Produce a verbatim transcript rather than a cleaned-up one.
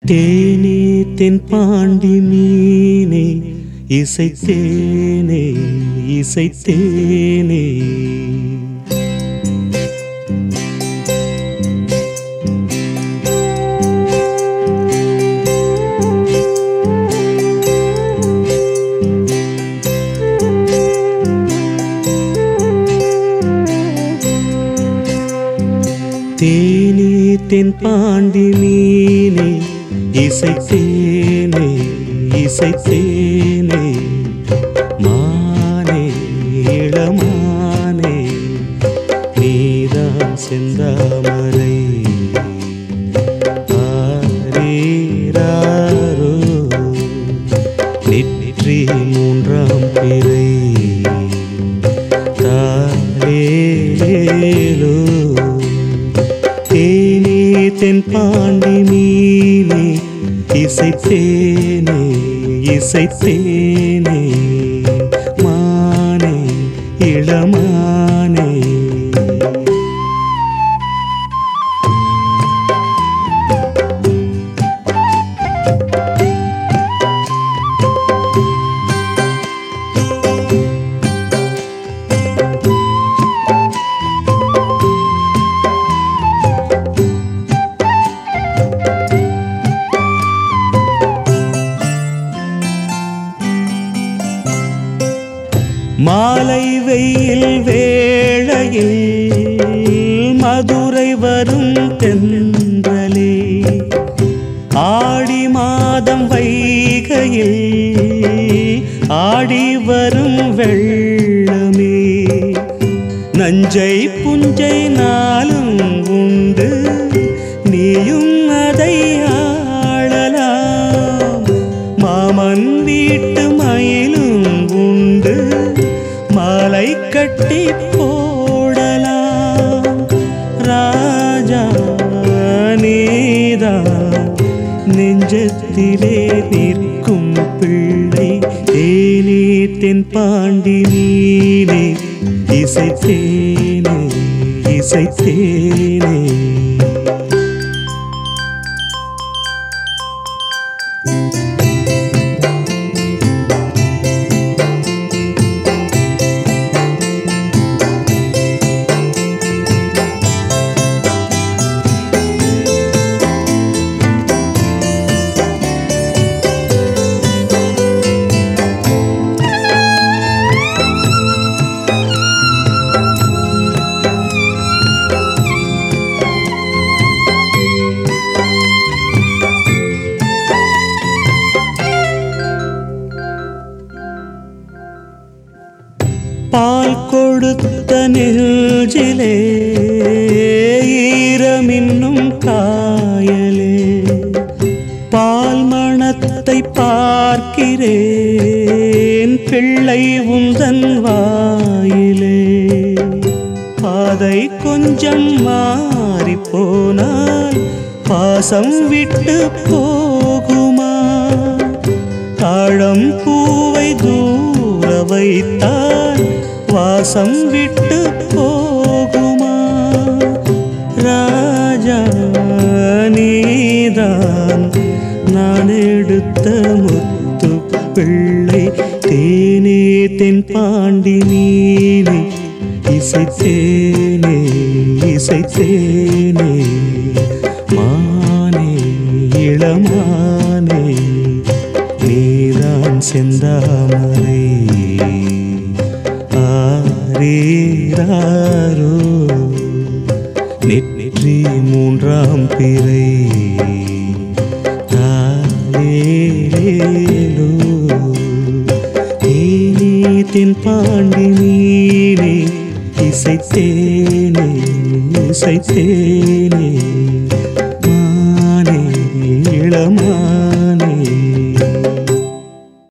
தேனே தென்பாண்டி மீனே இசைத்தேனே இசைத்தேனே தேனே தென்பாண்டி மீனே இசைத்தேனே இசைத்தேனே மானே இளமானே நீதான் செந்தாமரை ஆரீராரோ நெற்றி மூன்றாம் பிறை தாலேலோ தேனே தென்பாண்டி மீனே இசைத்தேனே இசைத்தேனே மானே இளமானே மாலை வெயில் வேளையில் மதுரை வரும் தென்றலே ஆடி மாதம் வைகையில் ஆடி வரும் வெள்ளமே நஞ்சை புஞ்சை நாளும் உண்டு நீயும் அதை ஆளலாம் மாமன் வீட்டு மயிலும் உண்டு மாலை கட்டி போடலாம் ராஜா நீதான் நெஞ்சத்திலே நிற்கும் பிள்ளை தேனே தென்பாண்டி மீனே இசைத்தேனே இசைத்தேனே பால் கொடுத்த நெஞ்சிலே ஈரமின்னும் காயலே பால் மணத்தை பார்க்கிறேன் பிள்ளை உந்தன் வாயிலே பாதை கொஞ்சம் மாறி போனால் பாசம் விட்டு போகுமா தாழம் பூவை தூர வைத்தால் வாசம் விட்டு போகுமா ராஜா நீதான் நான் எடுத்த முத்து பிள்ளை தேனே தென்பாண்டி மீனே இசைத்தேனே இசைத்தேனே மானே இளமானே நீதான் செந்தாமரை ஆரீராரோ நெற்றி மூன்றாம் பிறை தாலேலோ தேனே தென்பாண்டி மீனே இசைத்தேனே இசைத்தேனே